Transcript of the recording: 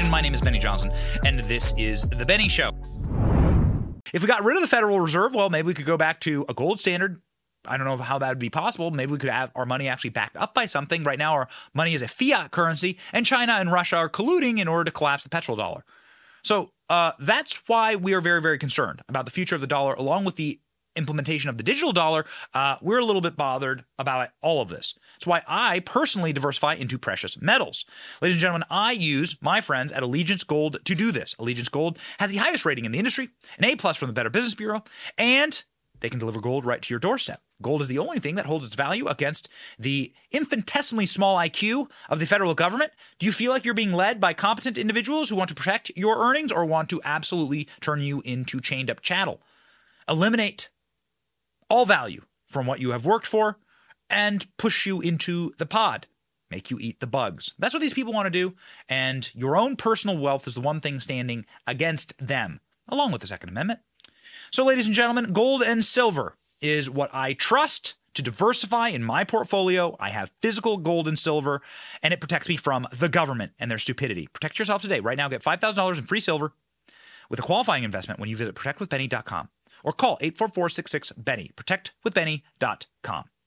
My name is Benny Johnson, and this is The Benny Show. If we got rid of the Federal Reserve, well, maybe we could go back to a gold standard. I don't know how that would be possible. Maybe we could have our money actually backed up by something. Right now, our money is a fiat currency, and China and Russia are colluding in order to collapse the petrodollar. So that's why we are very, very concerned about the future of the dollar, along with the implementation of the digital dollar. We're a little bit bothered about all of this. That's why I personally diversify into precious metals. Ladies and gentlemen, I use my friends at Allegiance Gold to do this. Allegiance Gold has the highest rating in the industry, an A+ from the Better Business Bureau, and they can deliver gold right to your doorstep. Gold is the only thing that holds its value against the infinitesimally small IQ of the federal government. Do you feel like you're being led by competent individuals who want to protect your earnings or want to absolutely turn you into chained up chattel? Eliminate all value from what you have worked for and push you into the pod, make you eat the bugs. That's what these people want to do, and your own personal wealth is the one thing standing against them, along with the Second Amendment. So, ladies and gentlemen, gold and silver is what I trust to diversify in my portfolio. I have physical gold and silver, and it protects me from the government and their stupidity. Protect yourself today. Right now, get $5,000 in free silver with a qualifying investment when you visit protectwithbenny.com or call 844-66-BENNY, protectwithbenny.com.